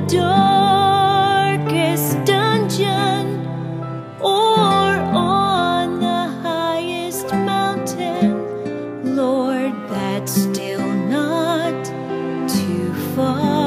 darkest dungeon or on the highest mountain, Lord, that's still not too far.